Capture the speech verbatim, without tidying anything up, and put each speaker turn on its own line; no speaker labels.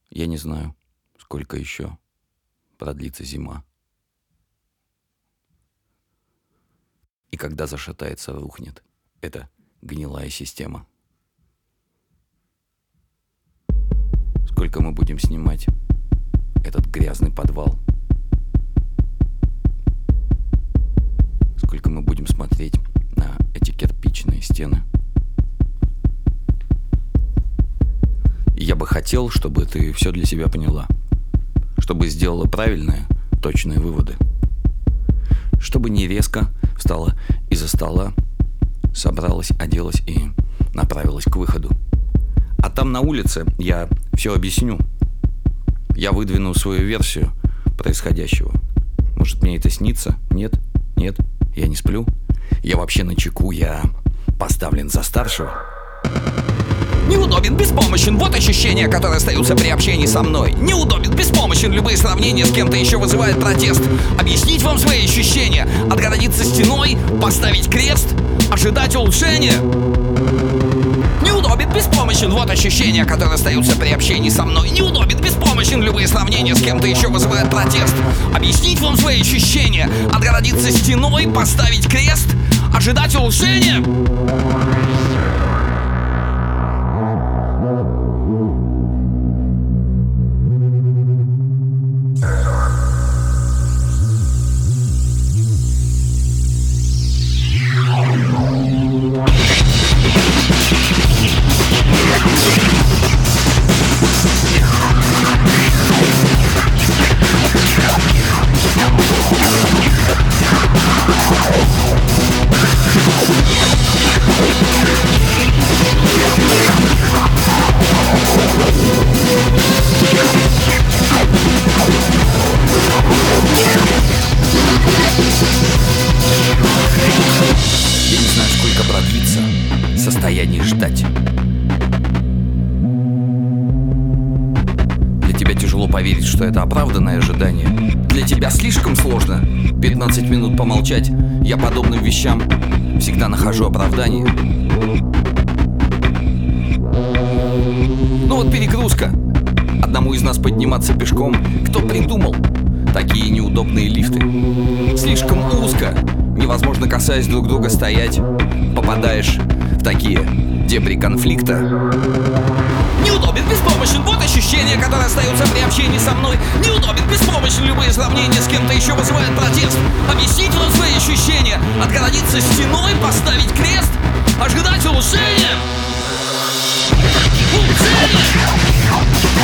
Я не знаю, сколько еще продлится зима. И когда зашатается, рухнет эта гнилая система. Сколько мы будем снимать этот грязный подвал? Сколько мы будем смотреть на эти кирпичные стены? И я бы хотел, чтобы ты все для себя поняла, чтобы сделала правильные, точные выводы, чтобы не резко встала из-за стола, собралась, оделась и направилась к выходу. А там на улице я все объясню. Я выдвину свою версию происходящего. Может, мне это снится? Нет? Нет? Я не сплю? Я вообще начеку, я поставлен за старшего.
Неудобен, беспомощен, вот ощущения, которые остаются при общении со мной. Неудобен, беспомощен, любые сравнения с кем-то еще вызывают протест. Объяснить вам свои ощущения, отгородиться стеной, поставить крест, ожидать улучшения. Неудобен, беспомощен, вот ощущения, которые остаются при общении со мной. Неудобен, беспомощен, любые сравнения с кем-то еще вызывают протест. Объяснить вам свои ощущения, отгородиться стеной, поставить крест, ожидать улучшения.
Я не знаю, сколько продлится состояние ждать. Для тебя тяжело поверить, что это оправданное ожидание. Для тебя слишком сложно пятнадцать минут помолчать. Я подобным вещам всегда нахожу оправдание. Ну вот перегрузка. Одному из нас подниматься пешком. Кто придумал такие неудобные лифты? Слишком узко. Невозможно, касаясь друг друга, стоять. Попадаешь в такие дебри конфликта.
Неудобен, беспомощен, вот ощущения, которые остаются при общении со мной. Неудобен, беспомощен, любые сравнения с кем-то еще вызывают протест. Объяснить вам свои ощущения, отгородиться стеной, поставить крест, ожидать улучшения. Улучшения!